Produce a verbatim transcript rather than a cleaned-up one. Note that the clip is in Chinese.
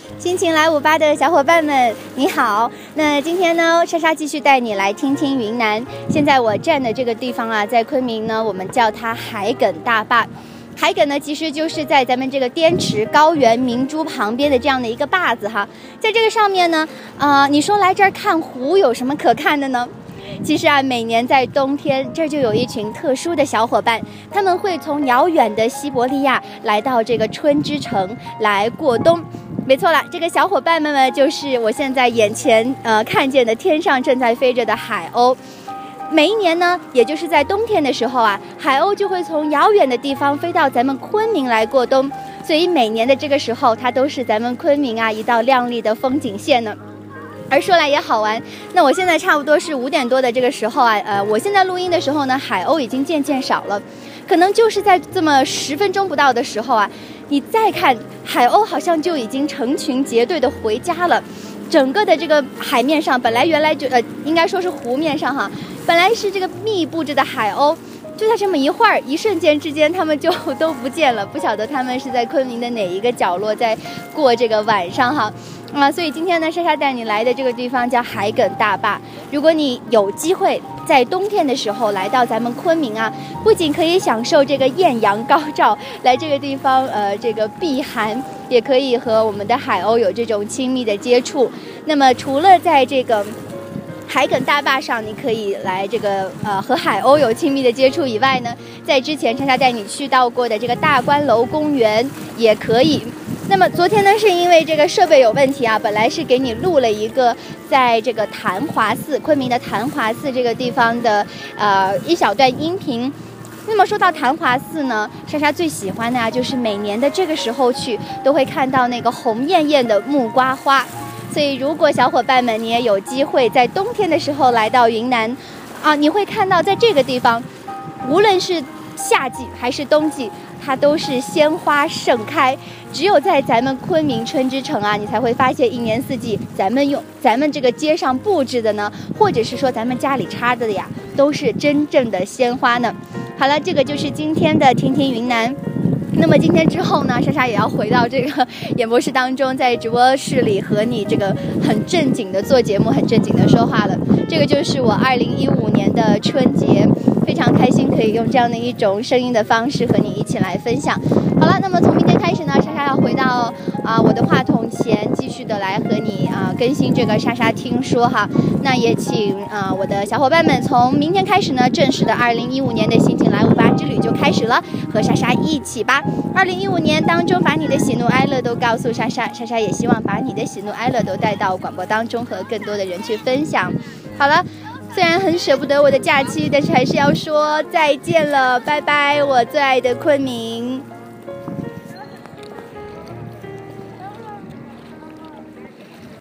心情来五八的小伙伴们，你好。那今天呢，莎莎继续带你来听听云南。现在我站的这个地方啊，在昆明呢，我们叫它海埂大坝。海埂呢，其实就是在咱们这个滇池高原明珠旁边的这样的一个坝子哈。在这个上面呢，呃，你说来这儿看湖有什么可看的呢？其实啊，每年在冬天，这就有一群特殊的小伙伴，他们会从遥远的西伯利亚来到这个春之城来过冬。没错了，这个小伙伴们呢，就是我现在眼前呃看见的天上正在飞着的海鸥。每一年呢，也就是在冬天的时候啊，海鸥就会从遥远的地方飞到咱们昆明来过冬，所以每年的这个时候，它都是咱们昆明啊一道亮丽的风景线呢。而说来也好玩，那我现在差不多是五点多的这个时候啊，呃，我现在录音的时候呢，海鸥已经渐渐少了，可能就是在这么十分钟不到的时候啊，你再看海鸥好像就已经成群结队的回家了。整个的这个海面上，本来原来就呃，应该说是湖面上哈，本来是这个密布着的海鸥，就在这么一会儿，一瞬间之间，他们就都不见了，不晓得他们是在昆明的哪一个角落在过这个晚上哈。啊，所以今天呢，莎莎带你来的这个地方叫海埂大坝。如果你有机会在冬天的时候来到咱们昆明啊，不仅可以享受这个艳阳高照，来这个地方呃这个避寒，也可以和我们的海鸥有这种亲密的接触。那么除了在这个海埂大坝上，你可以来这个呃和海鸥有亲密的接触以外呢，在之前莎莎带你去到过的这个大观楼公园也可以。那么昨天呢，是因为这个设备有问题啊，本来是给你录了一个在这个潭华寺，昆明的潭华寺这个地方的呃一小段音频。那么说到潭华寺呢，莎莎最喜欢的啊，就是每年的这个时候去，都会看到那个红艳艳的木瓜花。所以如果小伙伴们你也有机会在冬天的时候来到云南啊，你会看到在这个地方，无论是夏季还是冬季，它都是鲜花盛开。只有在咱们昆明春之城啊，你才会发现一年四季咱们用咱们这个街上布置的呢，或者是说咱们家里插的呀，都是真正的鲜花呢。好了，这个就是今天的听听云南。那么今天之后呢，莎莎也要回到这个演播室当中，在直播室里和你这个很正经的做节目，很正经的说话了。这个就是我二零一五年的春节，非常开心可以用这样的一种声音的方式和你一起来分享。好了，那么从明天开始呢，莎莎要回到啊、呃、我的话筒前，继续的来和你啊、呃、更新这个莎莎听说哈。那也请啊、呃、我的小伙伴们，从明天开始呢，正式的二零一五年的心情来五八之旅就开始了，和莎莎一起吧。二零一五年当中，把你的喜怒哀乐都告诉莎莎，莎莎也希望把你的喜怒哀乐都带到广播当中，和更多的人去分享。好了，虽然很舍不得我的假期，但是还是要说再见了，拜拜，我最爱的昆明。